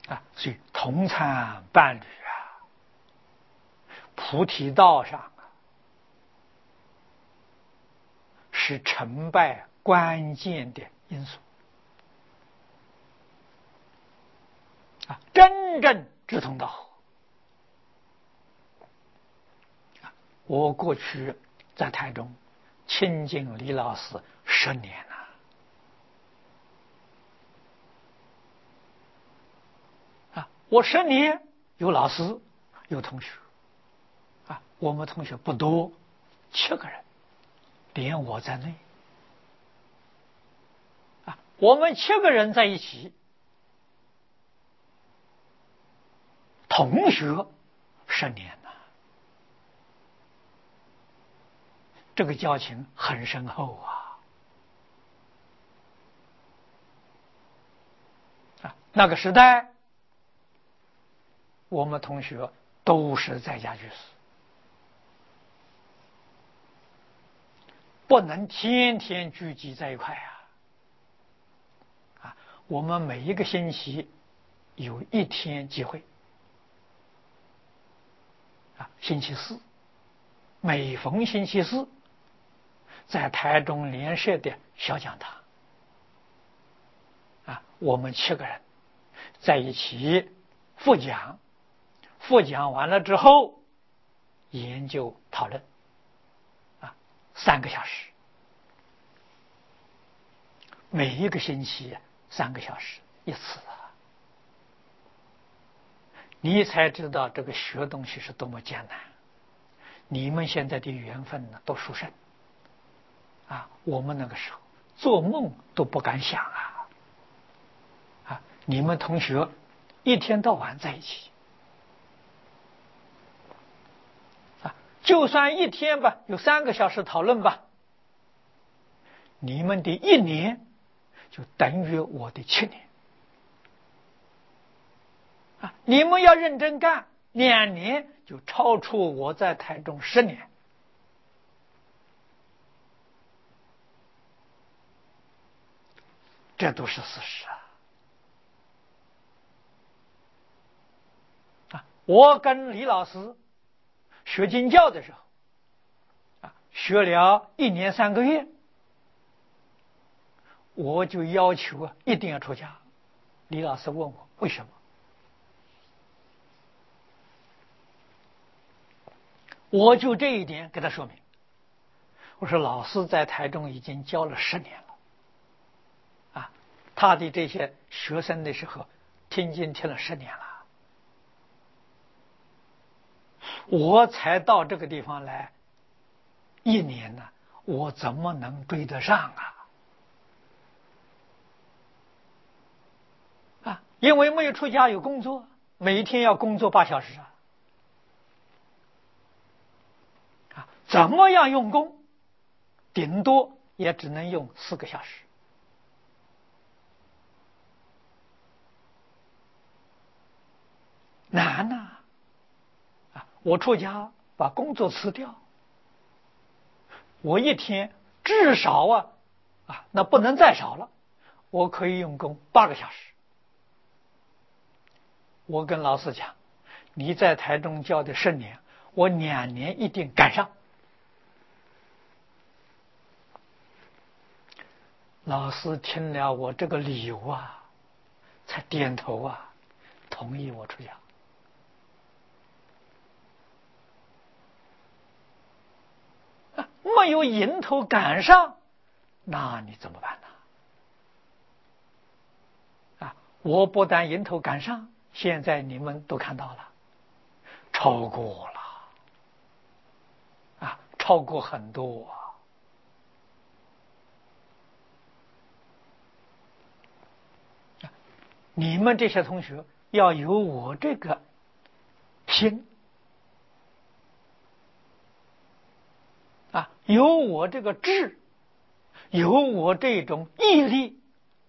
所以同参伴侣菩提道上是成败关键的因素真正志同道合。我过去在台中亲近李老师10年了我10年有老师有同学我们同学不多，7个人，连我在内我们7个人在一起，同学10年了，这个交情很深厚那个时代我们同学都是在家居士，不能天天聚集在一块我们每一个星期有1天集会星期四，每逢星期四在台中联社的小讲堂我们7个人在一起复讲，复讲完了之后研究讨论3个小时，每一个星期3个小时一次你才知道这个学东西是多么艰难。你们现在的缘分呢都殊胜我们那个时候做梦都不敢想你们同学一天到晚在一起就算一天吧有3个小时讨论吧，你们的1年就等于我的7年你们要认真干，2年就超出我在台中10年。这都是事实我跟李老师学经教的时候学了1年3个月，我就要求一定要出家。李老师问我为什么，我就这一点给他说明。我说老师在台中已经教了10年了他的这些学生的时候听经听了10年了，我才到这个地方来1年呢，我怎么能追得上因为没有出家有工作，每天要工作8小时怎么样用功，顶多也只能用4个小时，难我出家把工作辞掉，我一天至少那不能再少了，我可以用功8个小时。我跟老师讲，你在台中教的10年，我2年一定赶上。老师听了我这个理由才点头同意我出家。没有迎头赶上，那你怎么办呢？我不但迎头赶上，现在你们都看到了，超过了超过很多你们这些同学要有我这个心有我这个志，有我这种毅力，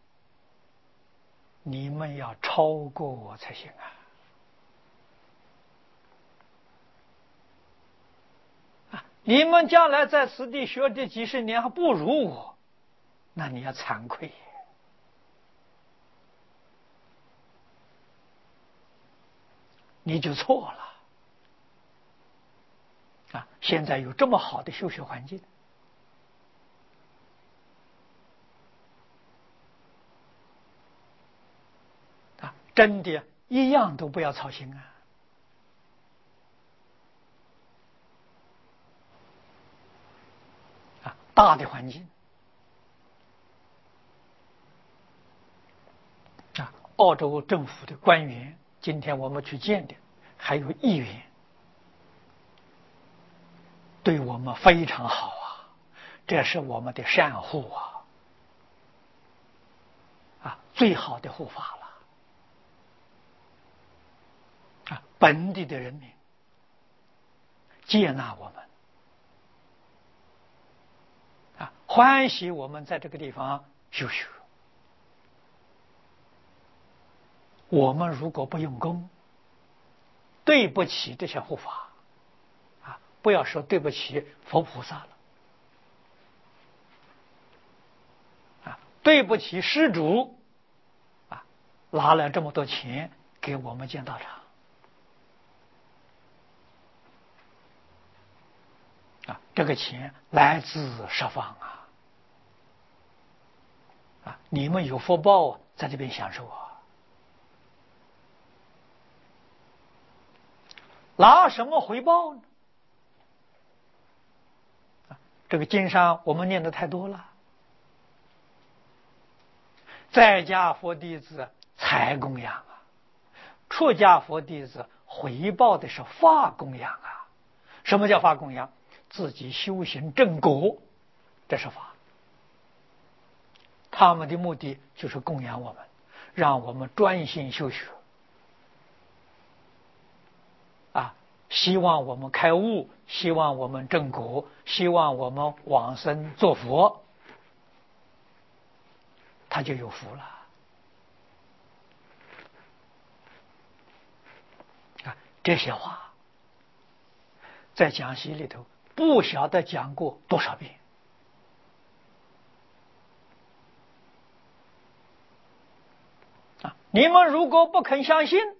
你们要超过我才行你们将来在此地学这几十年还不如我，那你要惭愧你就错了。现在有这么好的修学环境，真的一样都不要操心大的环境澳洲政府的官员，今天我们去见的，还有议员，对我们非常好这是我们的善护最好的护法了本地的人民接纳我们欢喜我们在这个地方修学。我们如果不用功，对不起这些护法不要说对不起佛菩萨了对不起施主拿了这么多钱给我们建道场这个钱来自十方你们有福报在这边享受拿什么回报呢？这个经上我们念的太多了。在家佛弟子财供养出家佛弟子回报的是法供养什么叫法供养？自己修行正果，这是法。他们的目的就是供养我们，让我们专心修学希望我们开悟，希望我们正果，希望我们往生做佛，他就有福了这些话在讲习里头不晓得讲过多少遍你们如果不肯相信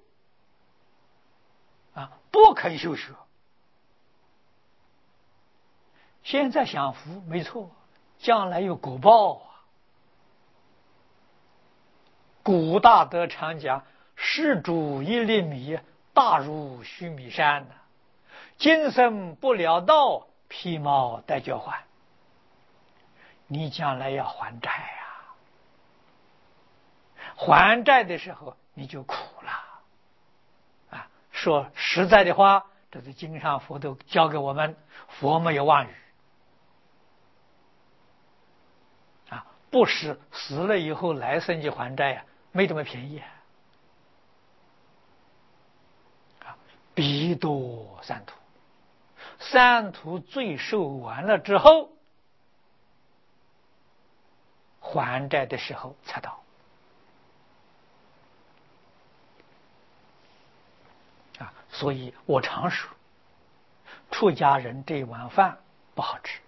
不肯修学，现在享福没错，将来有果报古大德常讲，施主一粒米，大如须弥山今生不了道，披毛戴脚还。你将来要还债还债的时候你就苦了说实在的话，这是经上佛都教给我们，佛没有妄语不是死了以后来生去还债没这么便宜彼多三途，三途罪受完了之后，还债的时候才到所以我常说，出家人这碗饭不好吃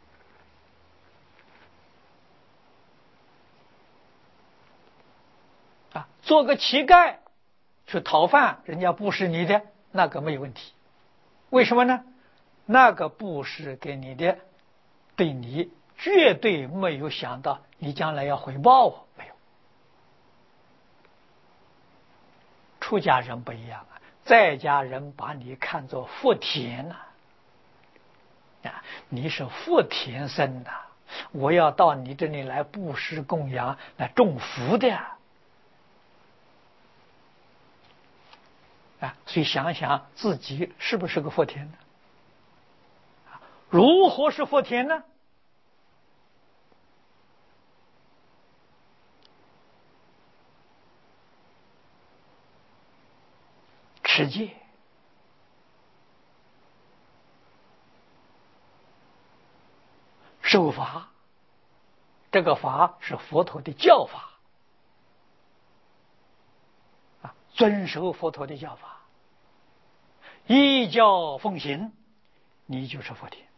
做个乞丐去讨饭，人家布施你的那个没有问题。为什么呢？那个布施给你的，对你绝对没有想到你将来要回报没有。出家人不一样在家人把你看作福田你是福田生我要到你这里来布施供养，来种福的所以想想自己是不是个福田呢？如何是福田呢？持戒，受法，这个法是佛陀的教法遵守佛陀的教法，依教奉行，你就是福田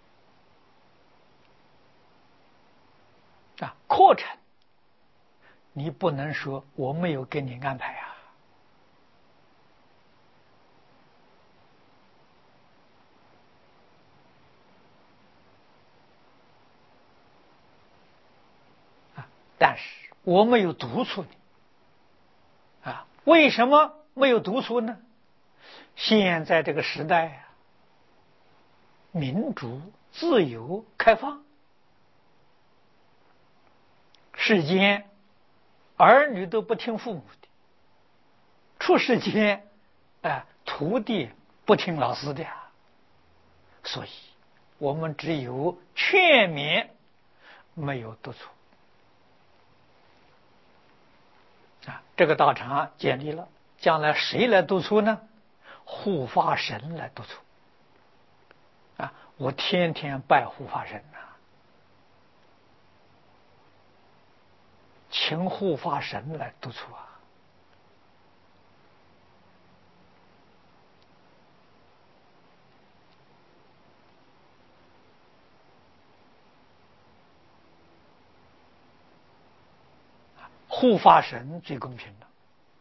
课程你不能说我没有给你安排但是我没有督促你为什么没有督促呢？现在这个时代民主、自由、开放，世间儿女都不听父母的，出世间徒弟不听老师的所以我们只有劝勉，没有督促这个道场建立了，将来谁来督促呢？护法神来督促我天天拜护法神请护法神来督促护法神最公平了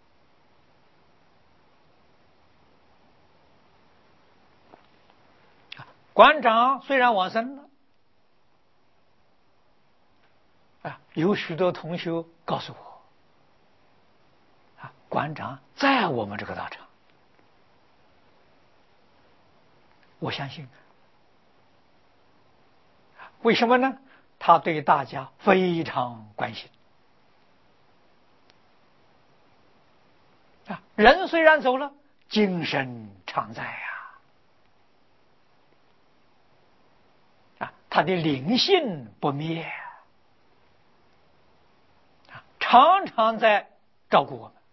馆长虽然往生了有许多同学告诉我馆长在我们这个道场，我相信为什么呢？他对大家非常关心人虽然走了，精神常在他的灵性不灭常常在照顾我们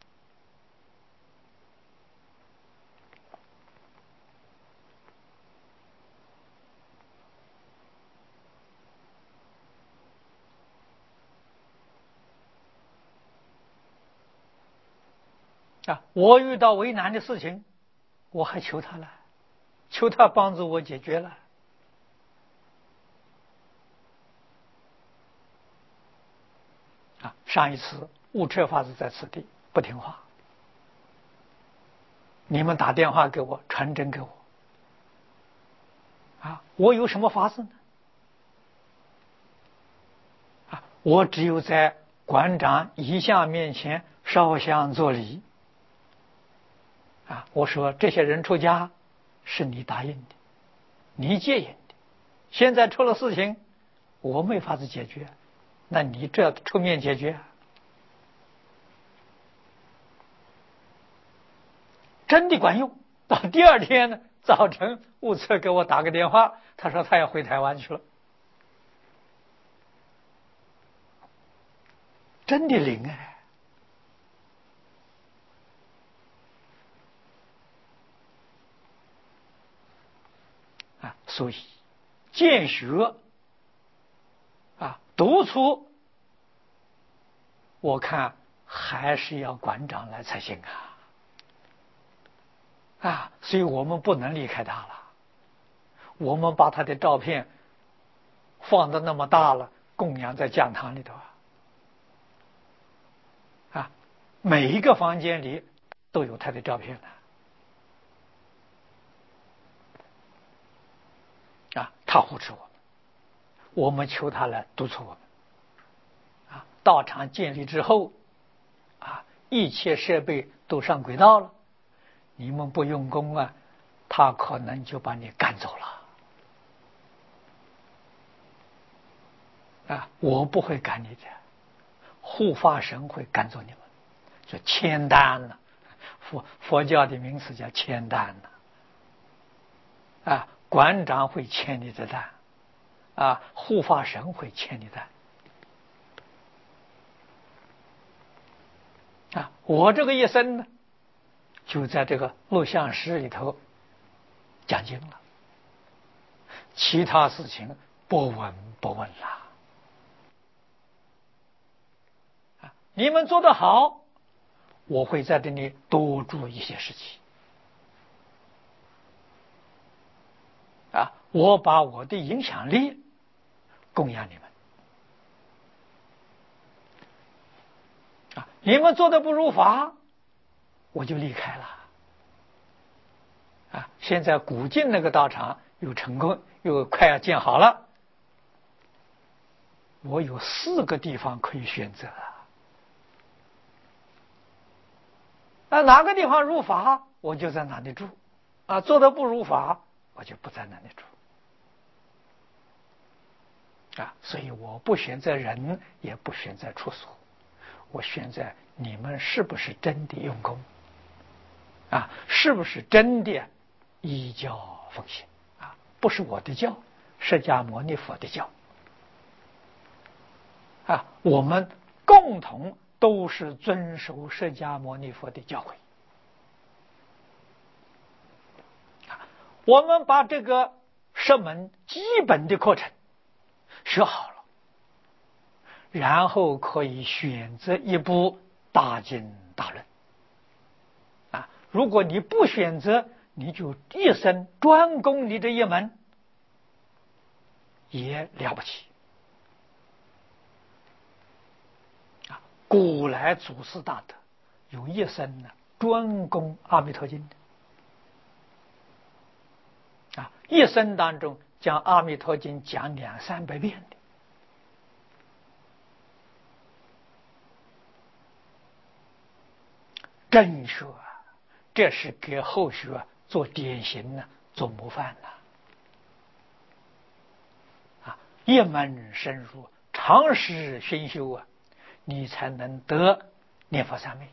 我遇到为难的事情，我还求他了，求他帮助我解决了上一次悟彻法师在此地不听话，你们打电话给我，传真给我我有什么法子呢我只有在馆长遗像面前烧香作礼我说这些人出家是你答应的，你介引的，现在出了事情我没法子解决，那你这出面解决真的管用。到第二天呢早晨悟彻给我打个电话，他说他要回台湾去了，真的灵所以见学督促，我看还是要馆长来才行所以我们不能离开他了，我们把他的照片放得那么大了，供养在讲堂里头每一个房间里都有他的照片他护持我们，我们求他来督促我们道场建立之后一切设备都上轨道了，你们不用功他可能就把你赶走了我不会赶你的，护法神会赶走你们，就签单了，佛教的名词叫签单馆长会签你的单护法神会签你单我这个一生呢就在这个录像室里头讲经了，其他事情不闻不问你们做得好，我会在这里多做一些事情我把我的影响力供养你们你们做的不如法，我就离开了。现在古晋那个道场又成功，又快要建好了，我有4个地方可以选择。哪个地方如法，我就在哪里住；做的不如法，我就不在那里住。所以我不选择人，也不选择处所，我选择你们是不是真的用功，是不是真的依教奉行，不是我的教，释迦牟尼佛的教，我们共同都是遵守释迦牟尼佛的教诲。我们把这个10门基本的课程学好了，然后可以选择一部大经大论。如果你不选择，你就一生专攻你这一门，也了不起。古来祖师大德有一生呢专攻阿弥陀经的，一生当中将阿弥陀经讲200、300遍的。正学这是给后学做典型呢，做模范一门深入，长时熏修你才能得念佛三昧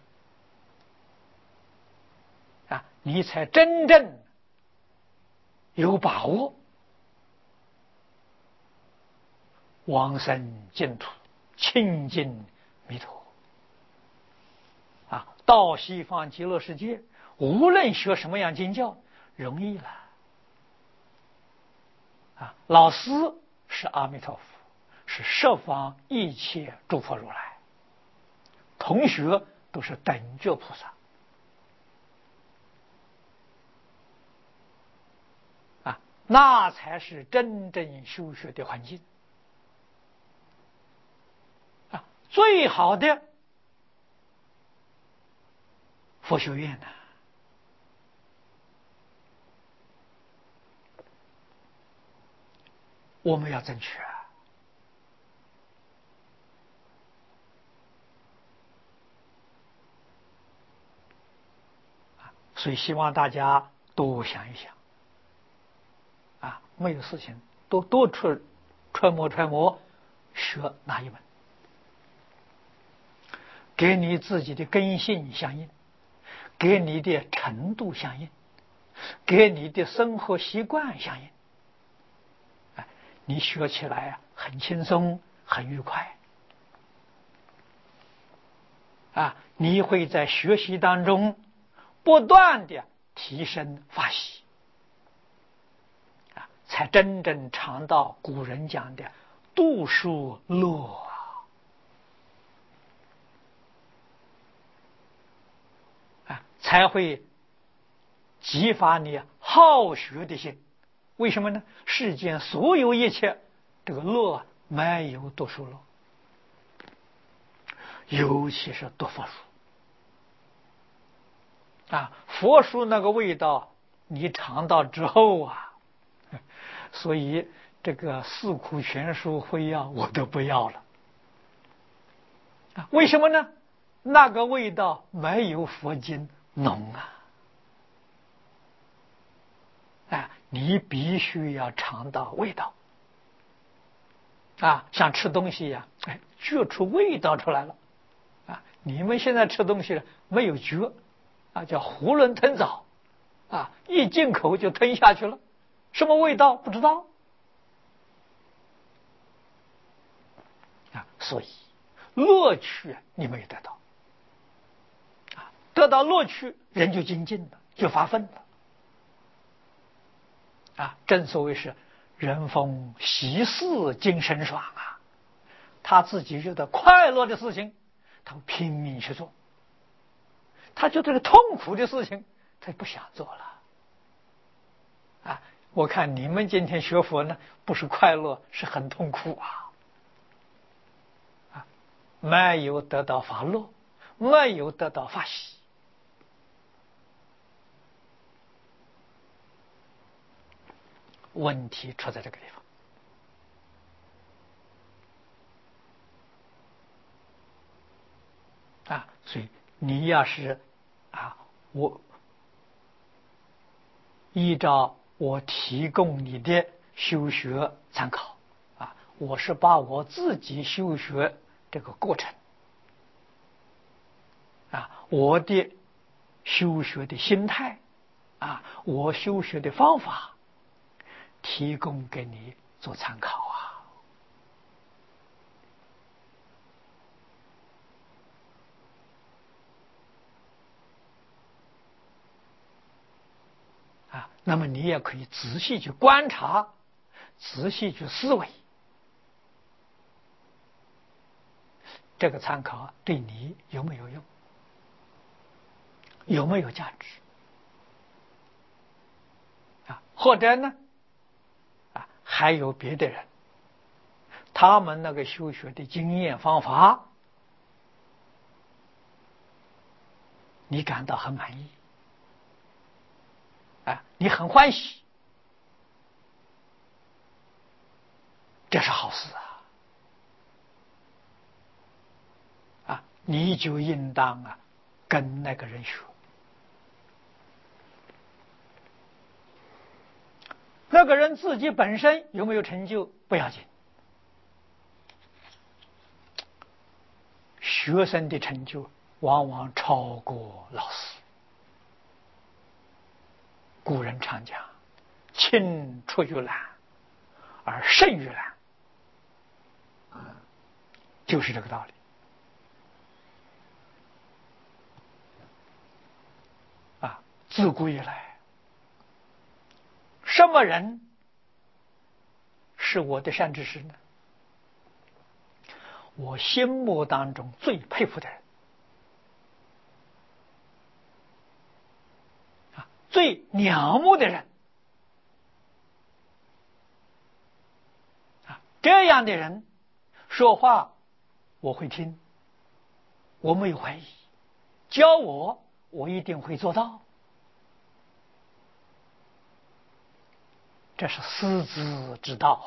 你才真正有把握往生净土，亲近弥陀到西方极乐世界，无论学什么样经教，容易了老师是阿弥陀佛，是十方一切诸佛如来，同学都是等觉菩萨那才是真正修学的环境最好的佛学院我们要争取所以希望大家多想一想没有事情多揣摩学哪一门，给你自己的根性相应，给你的程度相应，给你的生活习惯相应你学起来很轻松很愉快你会在学习当中不断的提升法喜才真正尝到古人讲的读书乐才会激发你好学的心。为什么呢？世间所有一切这个乐没有读书乐，尤其是读佛书佛书那个味道你尝到之后所以这个四库全书会要我都不要了为什么呢？那个味道没有佛经浓你必须要尝到味道像吃东西觉出味道出来了你们现在吃东西没有觉叫囫囵吞枣一进口就吞下去了，什么味道不知道所以乐趣你没有得到得到乐趣人就精进了，就发奋了正所谓是人逢喜事精神爽他自己觉得快乐的事情他拼命去做，他觉得这个痛苦的事情他不想做了我看你们今天学佛呢不是快乐是很痛苦没有得到法乐， 没有得到法喜。问题出在这个地方啊，所以你要是我依照我提供你的修学参考我是把我自己修学这个过程我的修学的心态我修学的方法提供给你做参考那么你也可以仔细去观察，仔细去思维，这个参考对你有没有用，有没有价值或者呢还有别的人，他们那个修学的经验方法，你感到很满意你很欢喜，这是好事你就应当跟那个人学。那个人自己本身有没有成就不要紧，学生的成就往往超过老师。古人常讲青出于蓝而胜于蓝，就是这个道理自古以来，什么人是我的善知识呢？我心目当中最佩服的人最仰慕的人这样的人说话我会听，我没有怀疑，教我一定会做到，这是师资之道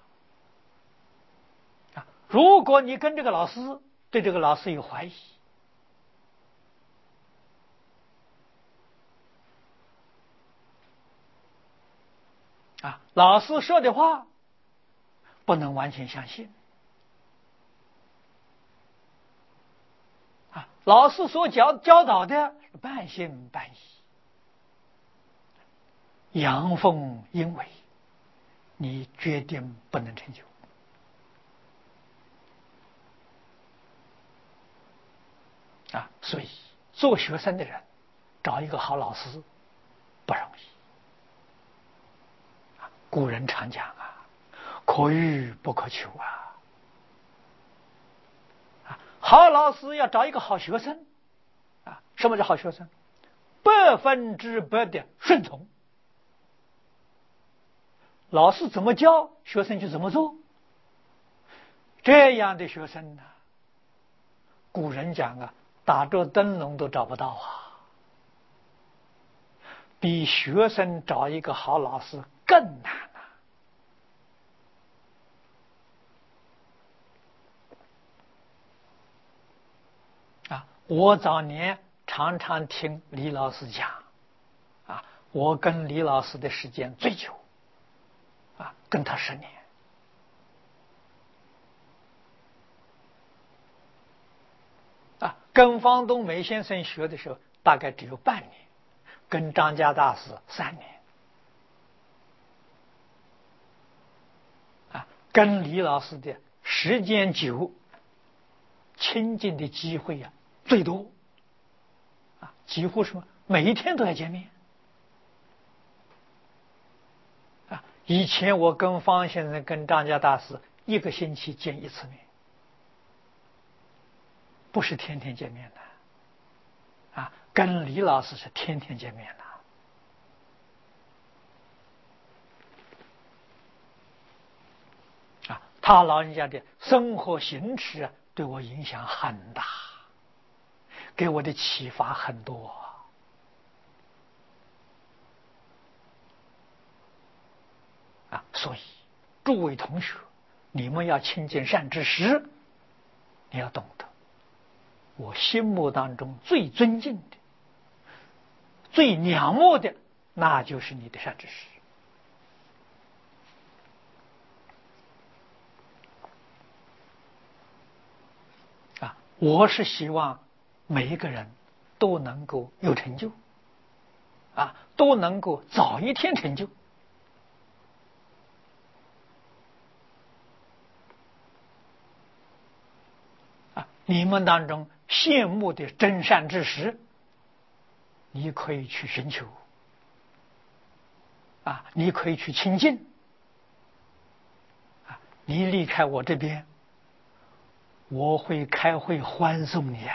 如果你跟这个老师对这个老师有怀疑老师说的话不能完全相信老师所教导的半信半疑，阳奉阴违，你决定不能成就所以做学生的人找一个好老师不容易古人常讲可遇不可求好老师要找一个好学生什么叫好学生？100%的顺从，老师怎么教学生就怎么做，这样的学生古人讲打着灯笼都找不到比学生找一个好老师更难我早年常常听李老师讲我跟李老师的时间最久跟他10年跟方东梅先生学的时候大概只有半年，跟张家大师3年跟李老师的时间久，亲近的机会最多几乎什么每一天都要见面以前我跟方先生跟张家大师1个星期见1次面，不是天天见面的跟李老师是天天见面的他老人家的生活行持对我影响很大， 给我的启发很多所以诸位同学，你们要亲近善知识，你要懂得，我心目当中最尊敬的、最仰慕的，那就是你的善知识。我是希望每一个人都能够有成就，都能够早一天成就。你们当中羡慕的真善知识，你可以去寻求，你可以去亲近，你离开我这边，我会开会欢送你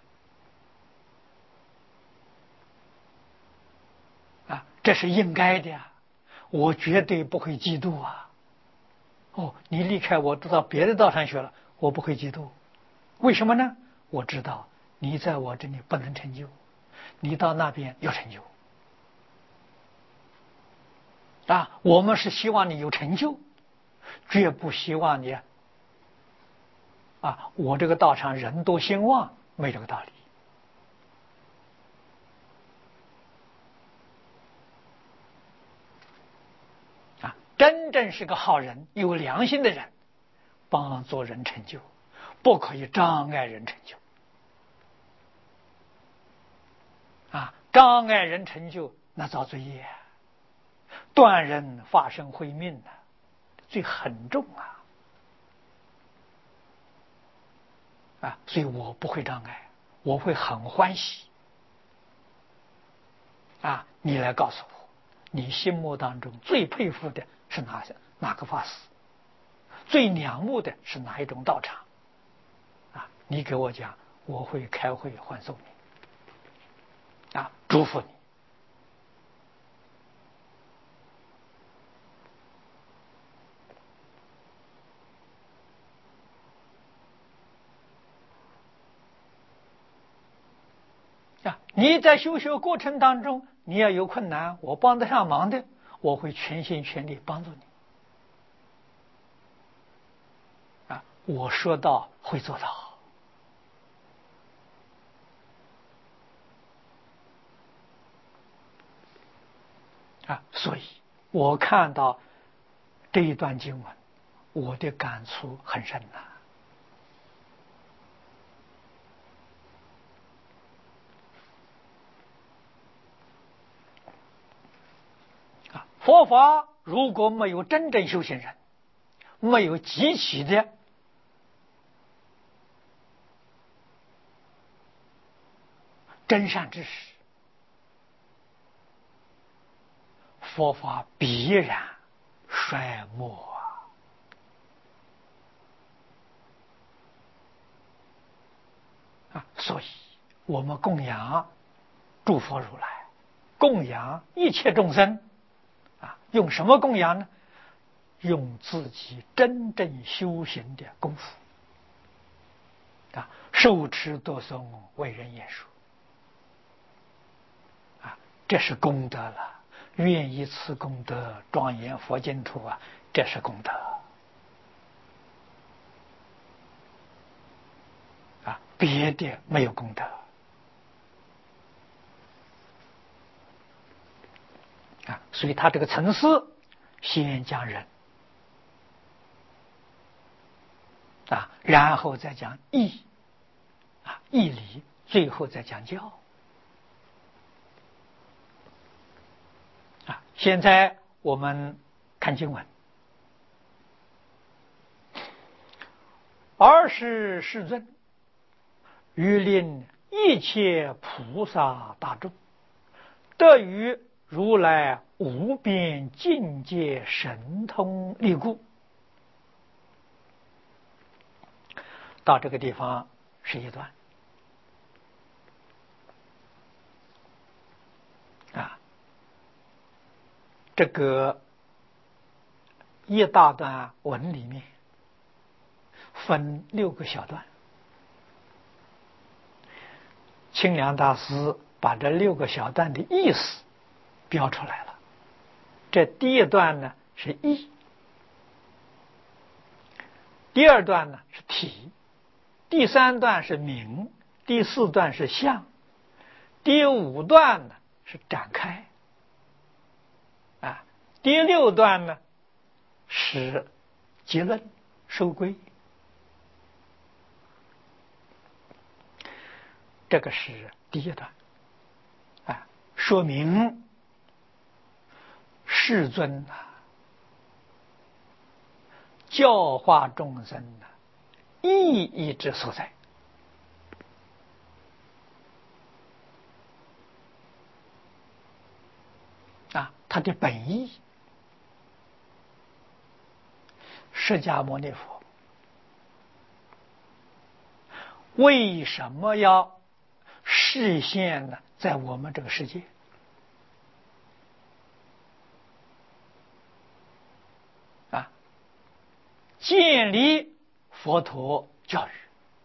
这是应该的我绝对不会嫉妒你离开我到别的道上学了，我不会嫉妒。为什么呢？我知道你在我这里不能成就，你到那边有成就我们是希望你有成就，绝不希望你我这个道场人多兴旺，没这个道理真正是个好人，有良心的人，帮助人成就，不可以障碍人成就障碍人成就那造罪业，断人发生慧命罪很重所以我不会障碍，我会很欢喜你来告诉我，你心目当中最佩服的是哪个法师，最仰慕的是哪一种道场你给我讲，我会开会欢送你祝福你你在修学过程当中，你要有困难，我帮得上忙的，我会全心全力帮助你我说到会做到所以我看到这一段经文，我的感触很深佛法如果没有真正修行人，没有极其的真善知识，佛法必然衰没所以我们供养诸佛如来，供养一切众生用什么供养呢？用自己真正修行的功夫受持读诵为人演说这是功德了，愿以此功德庄严佛净土这是功德别的没有功德所以他这个层次先讲人然后再讲义义理，最后再讲教现在我们看经文，尔时世尊欲令一切菩萨大众得于如来无边境界神通力故。到这个地方是一段这个一大段文里面分6个小段， 清凉大师把这6个小段的意思标出来了。这第一段呢是义，第二段呢是体，第3段是名，第4段是相，第5段呢是展开，第6段呢是结论收归。这个是第一段，说明世尊教化众生意义之所在。它的本意，释迦牟尼佛为什么要示现呢？在我们这个世界，建立佛陀教育。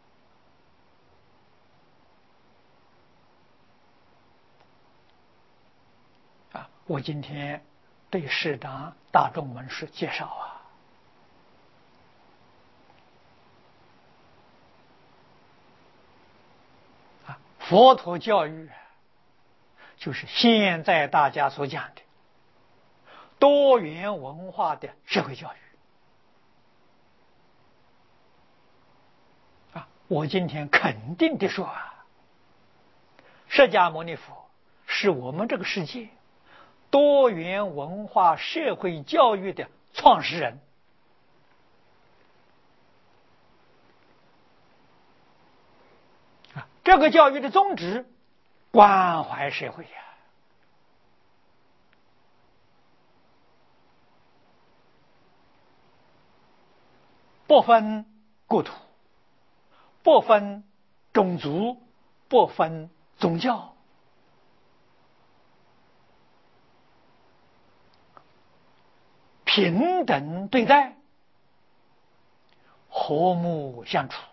我今天对适当大众们是介绍佛陀教育就是现在大家所讲的多元文化的社会教育。我今天肯定地说释迦牟尼佛是我们这个世界多元文化社会教育的创始人。这个教育的宗旨，关怀社会不分国土，不分种族，不分宗教，平等对待，和睦相处。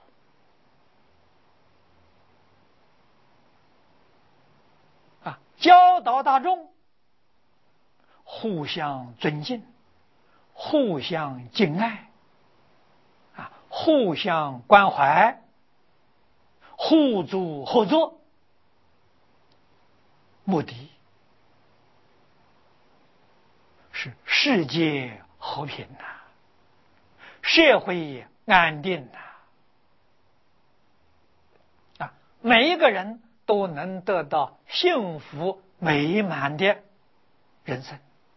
教导大众互相尊敬，互相敬爱，互相关怀，互助合作，目的是世界和平社会安定每一个人都能得到幸福美满的人生。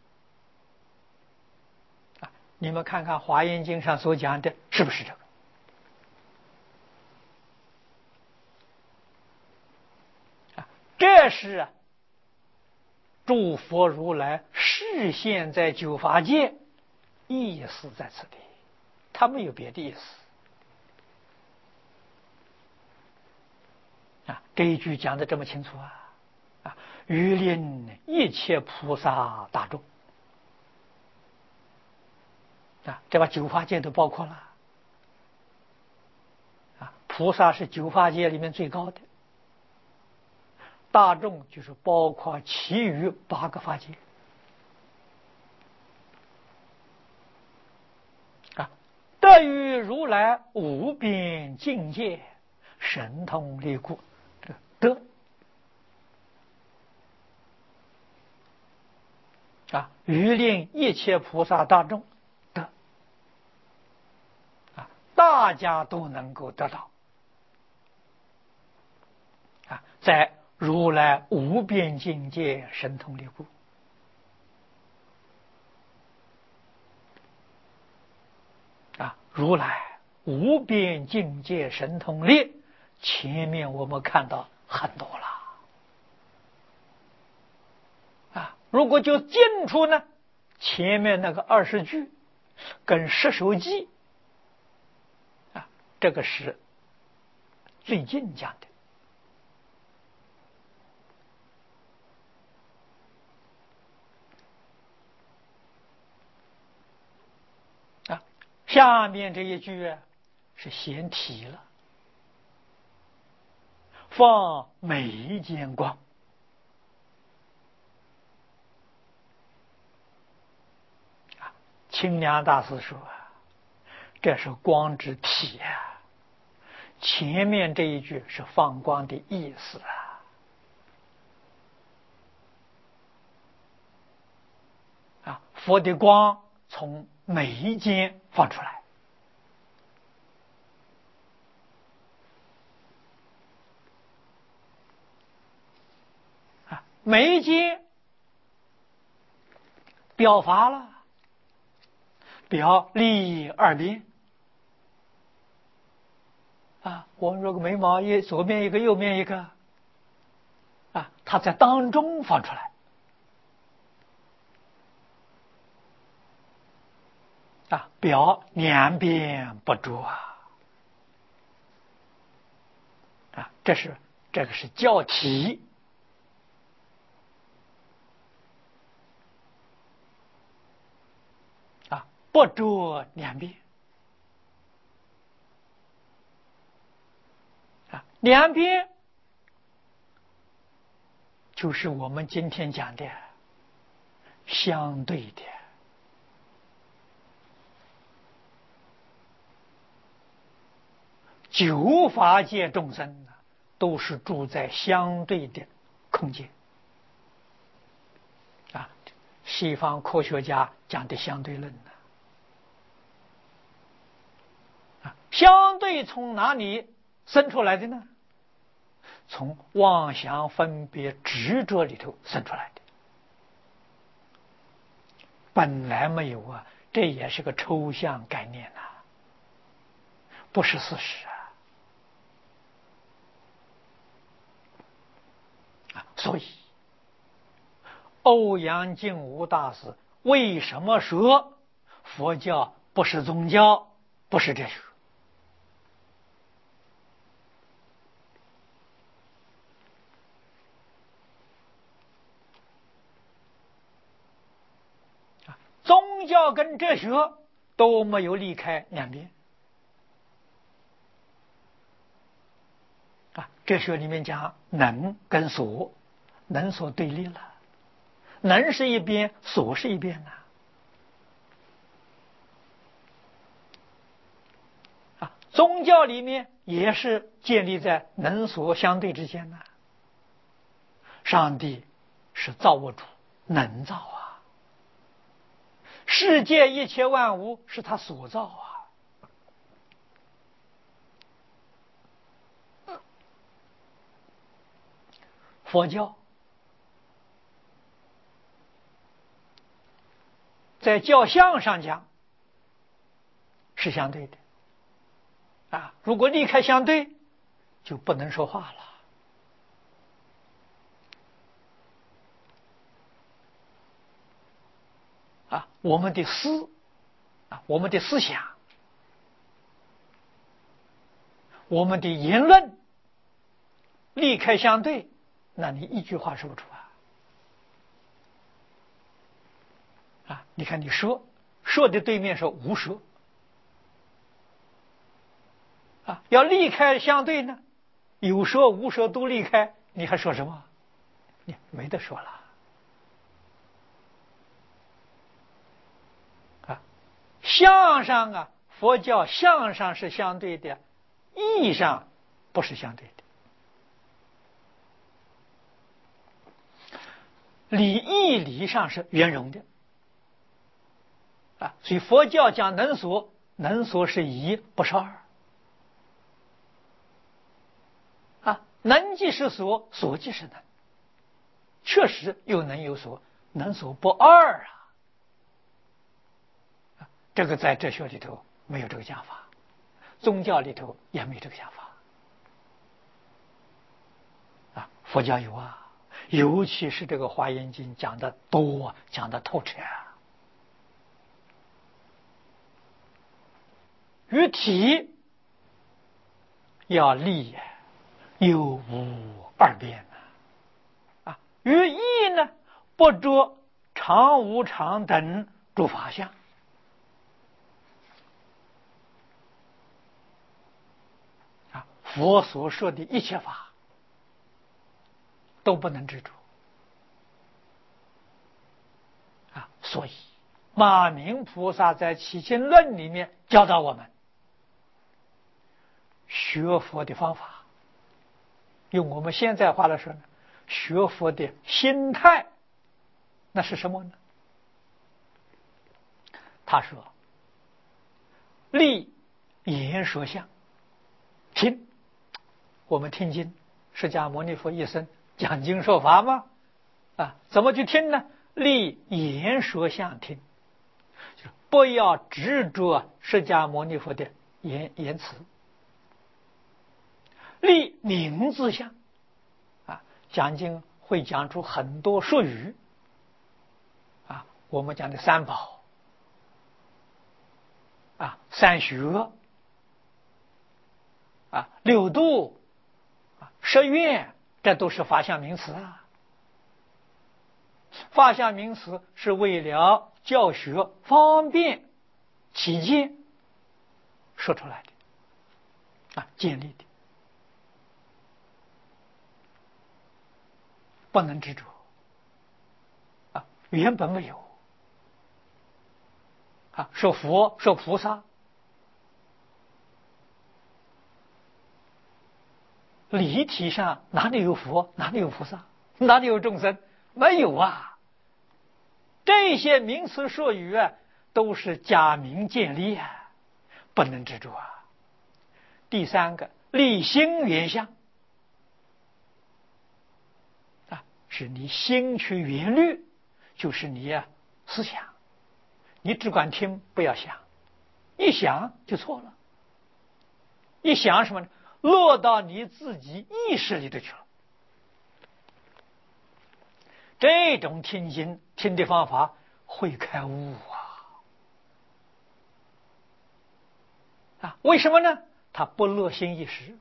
你们看看华严经上所讲的是不是这个？这是诸佛如来示现在九法界，意思在此地，他没有别的意思。这一句讲得这么清楚于令一切菩萨大众这把九法界都包括了菩萨是九法界里面最高的，大众就是包括其余8个法界得于如来无边境界神通力故。得于令一切菩萨大众得大家都能够得到在如来无边境界神通力故。如来无边境界神通力，前面我们看到很多了如果就近处呢，前面那个20句跟十手记这个是最近讲的下面这一句是显体了。 放眉间光。清凉大师说这是光之体啊，前面这一句是放光的意思佛的光从眉间放出来眉间表法了，表里二边我们说个眉毛左面一个右面一个它在当中放出来表两边不住这个是教体不住两边两边就是我们今天讲的相对的九法界众生都是住在相对的空间西方科学家讲的相对论相对从哪里生出来的呢？从妄想分别执着里头生出来的，本来没有这也是个抽象概念不是事实所以欧阳靖无大师为什么说佛教不是宗教，不是哲学宗教跟哲学都没有离开两边哲学里面讲能跟所，能所对立了，能是一边，所是一边宗教里面也是建立在能所相对之间上帝是造物主，能造世界一切万物是他所造佛教在教相上讲是相对的如果离开相对就不能说话了我们的我们的思想，我们的言论离开相对，那你一句话说不出你看你说的对面是无说要离开相对呢，有说无说都离开，你还说什么？你没得说了相上佛教相上是相对的，义上不是相对的，理义理上是圆融的所以佛教讲能所，能所是一不是二能即是所，所即是能，确实有能有所，能所不二这个在哲学里头没有这个讲法，宗教里头也没有这个讲法佛教有尤其是这个《华严经》讲的多，讲的透彻于体要立有无二边于义呢不着常无常等诸法相佛所说的一切法都不能执着啊。所以马明菩萨在《起心论》里面教导我们学佛的方法，用我们现在话来说呢，学佛的心态那是什么呢？他说立言说相听，我们听经，释迦牟尼佛一生讲经说法吗？怎么去听呢？立言说相听，就是不要执着释迦牟尼佛的言辞。立名字相讲经会讲出很多术语我们讲的三宝三学六度十愿，这都是法相名词法相名词是为了教学方便起见说出来的建立的，不能执着原本没有说佛说菩萨，理体上哪里有佛，哪里有菩萨，哪里有众生？没有这些名词术语都是假名建立不能执着第三个立心原相是你心去圆虑，就是你思想，你只管听不要想，一想就错了，一想什么呢？落到你自己意识里头去了。这种听经听的方法会开悟为什么呢？他不乐心一时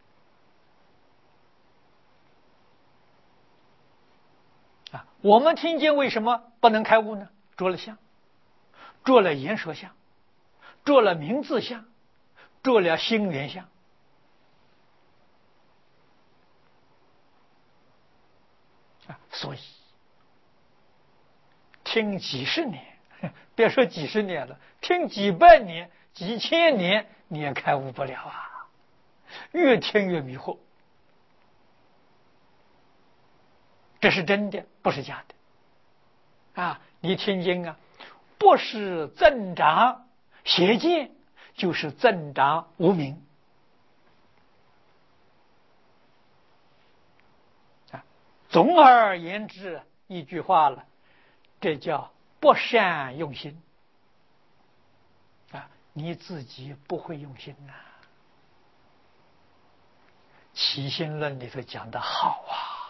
我们听经为什么不能开悟呢？着了相，着了言说相，着了名字相，着了心缘相所以听几十年，别说几十年了，听几百年几千年你也开悟不了越听越迷惑，这是真的，不是假的你听经不是增长邪见，就是增长无明总而言之一句话了，这叫不善用心你自己不会用心起心论里头讲的好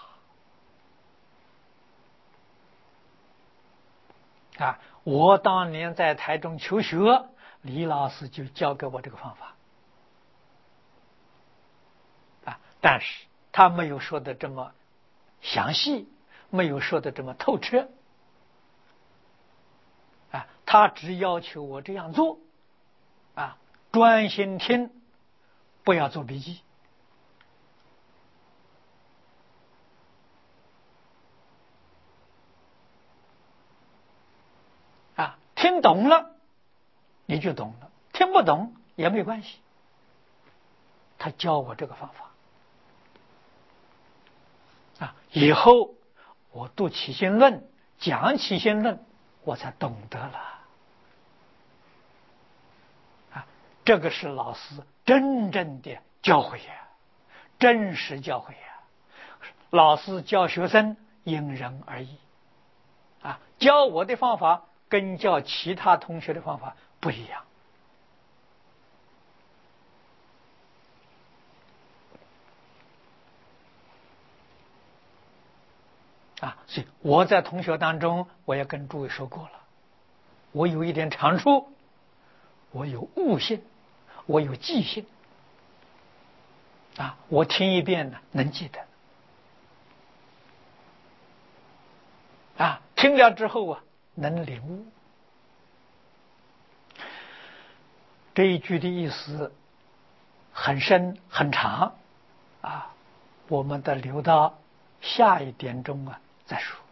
我当年在台中求学，李老师就教给我这个方法但是他没有说的这么详细，没有说的这么透彻他只要求我这样做专心听，不要做笔记听懂了你就懂了，听不懂也没关系，他教我这个方法以后我读起心论，讲起心论，我才懂得了这个是老师真正的教诲真实教诲老师教学生因人而异教我的方法跟教其他同学的方法不一样所以我在同学当中我也跟诸位说过了，我有一点长处，我有悟性，我有记性我听一遍呢能记得听了之后能领悟。这一句的意思很深很长我们的留到下一点钟再说。